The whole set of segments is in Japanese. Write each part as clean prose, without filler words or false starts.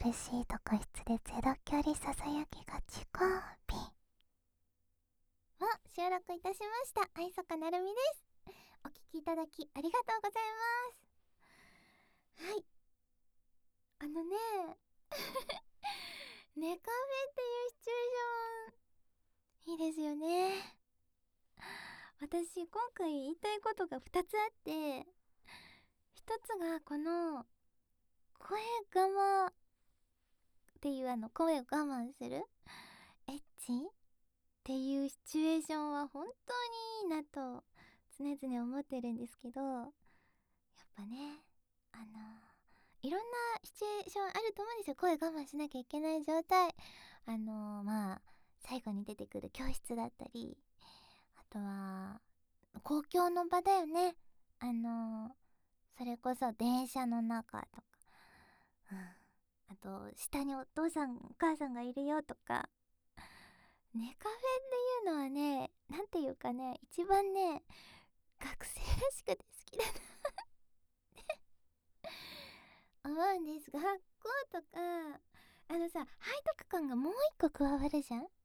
苦しい特質でゼロ距離ささやきがちコピー収録いたしました。愛坂なるみです。お聞きいただきありがとうございます。はい、ネカフェっていうシチュエーションいいですよね。私今回言いたいことが2つあって、1つがこの声我慢っていう声を我慢するエッチっていうシチュエーションは本当にいいなと常々思ってるんですけど、やっぱね、いろんなシチュエーションあると思うんですよ。声我慢しなきゃいけない状態。最後に出てくる教室だったり、あとは公共の場だよね。それこそ電車の中とか、あと下にお父さんお母さんがいるよとか。ネカフェっていうのはね、なんていうかね、一番ね、学生らしくて好きだな思うんです。学校とか背徳感がもう一個加わるじゃん。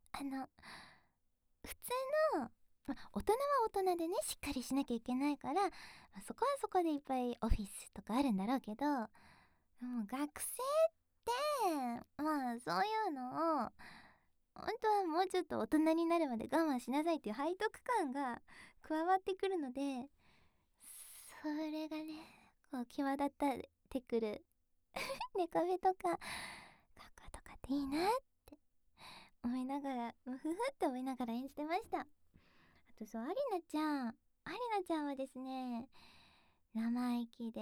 普通の、大人は大人でね、しっかりしなきゃいけないから、そこはそこでいっぱいオフィスとかあるんだろうけど、もう学生ってそういうのを本当はもうちょっと大人になるまで我慢しなさいっていう背徳感が加わってくるので、それがね、こう際立ってくるネカフェとか学校とかっていいなって思いながら、ふふって思いながら演じてました。あとそう、アリナちゃんはですね、生意気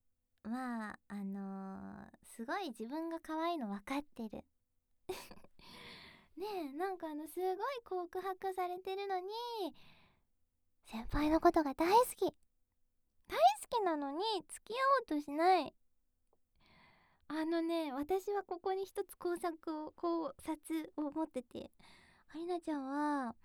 ですごい自分が可愛いの分かってるねえ、すごい告白されてるのに、先輩のことが大好きなのに付き合おうとしない。私はここに一つ考察を持ってて、アリナちゃん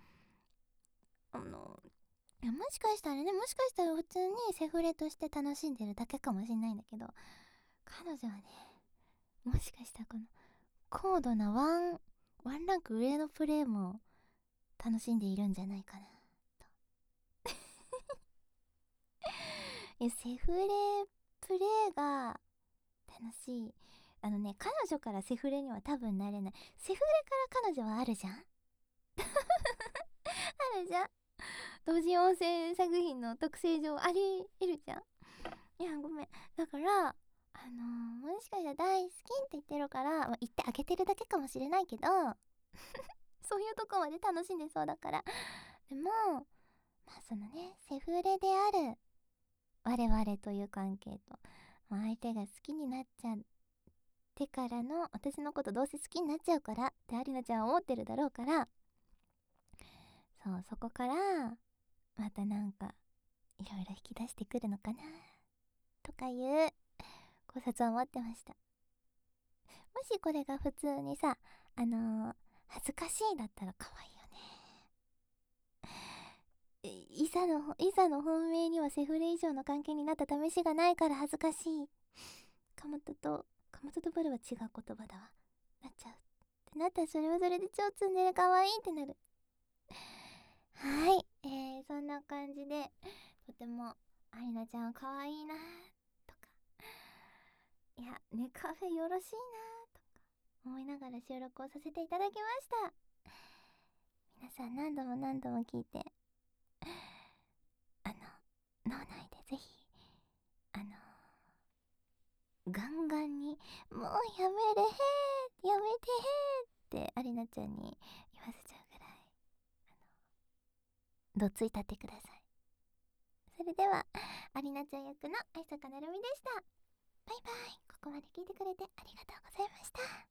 はいや、もしかしたら普通にセフレとして楽しんでるだけかもしれないんだけど、彼女はね、もしかしたらこの高度なワンランク上のプレイも楽しんでいるんじゃないかなとセフレプレイが楽しい。彼女からセフレには多分なれない。セフレから彼女はあるじゃんあるじゃん。同時音声作品の特性上あり得るじゃん。いや、ごめん。だから、もしかしたら大好きって言ってるから、言ってあげてるだけかもしれないけどそういうとこまで楽しんでそうだから。でも、そのね、セフレである我々という関係と、相手が好きになっちゃってからの、私のことどうせ好きになっちゃうからってアリナちゃんは思ってるだろうから、そこからまたいろいろ引き出してくるのかなとかいう考察を持ってました。もしこれが普通にさ、恥ずかしいだったら可愛いよね。いざの本命にはセフレ以上の関係になった試しがないから恥ずかしい。カモトとブルは違う言葉だわ。なっちゃうってなったら、それはそれで超ツンデレ可愛いってなる。はい、そんな感じで、とてもアリナちゃん可愛いなとか、いやね、カフェよろしいなとか思いながら収録をさせていただきました。皆さん何度も聞いて、脳内でぜひガンガンにもうやめてってアリナちゃんに言わせちゃうぐらいどついたってください。それではアリナちゃん役の愛坂なるみでした。バイバイ。ここまで聞いてくれてありがとうございました。